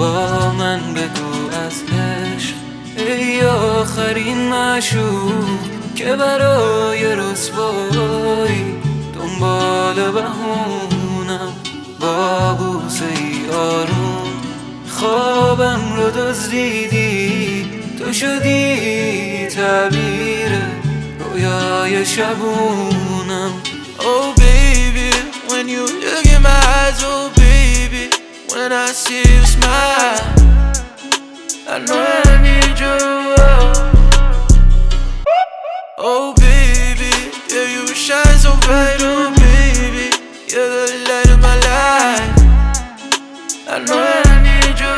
با من بگو از عشق ای آخرین معشوق که برای رسوایی دنبال بهونم. با بوسه ای آروم خوابم رو دزدیدی، تو شدی تعبیر رویای شبونم. Oh baby, when you look in my eyes, oh baby, when I see you smile, I know I need you. Oh baby, yeah you shine so bright, oh baby, you're the light of my life, I know I need you.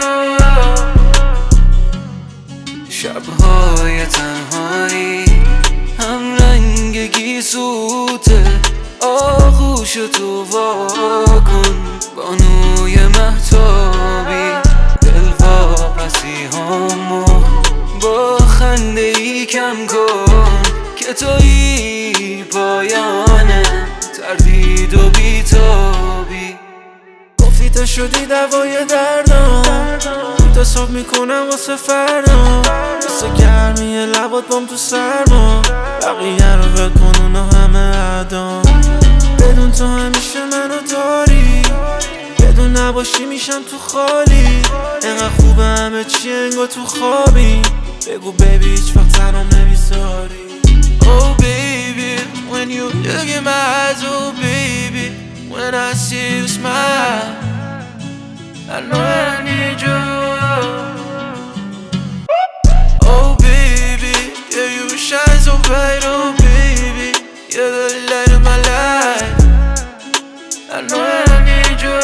شبهای تنهایی هم رنگ گیسوته، آغوش تو واکن بانوی مهتابی، دل واپسی همو با خنده ای کم کن که تویی پایانه تردید و بیتابی. گفتی تو شدی دوای دردم، اعتصاب میکنم واسه فردم، مثل گرمی لبات بام تو سرما، بقیه رو ول کن اونا همه عدام، بدون تو همیشه منو داری، بدون نباشی میشم تو خالی، انقدر خوبه همه چی انگار تو خوابی، بگو بیبی هیچ وقت تنم نمیذاری. Oh baby, when you look in my eyes, oh baby, when I see you smile, I know I need you. Oh baby, yeah you shine so bright, oh baby, you're the light of my life, I know I need you.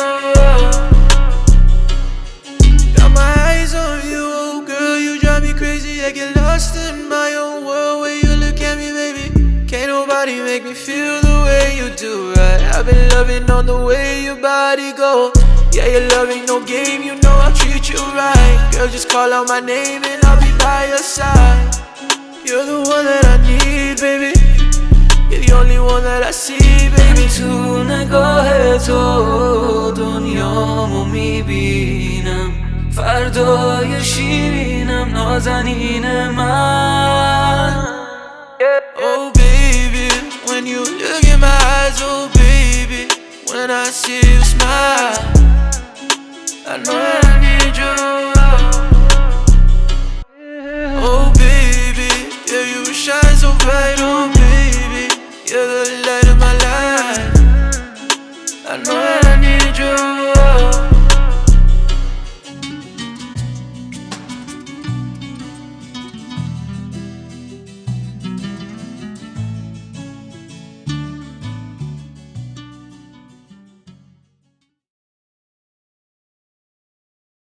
Got my eyes on you, oh girl, you drive me crazy, I get lost in my own world when you look at me, baby. Can't nobody make me feel the way you do, right? I've been loving on the way your body go. Yeah, you're loving no game, you know I'll treat you right. Girl, just call out my name and I'll be by your side. You're the one that I need, baby. You're the only one that I see, baby. تو نگاه تو دنیامو میبینم، فردای شیرینم نازنین من. Oh baby, when you look in my eyes, oh baby, when I see you smile, I know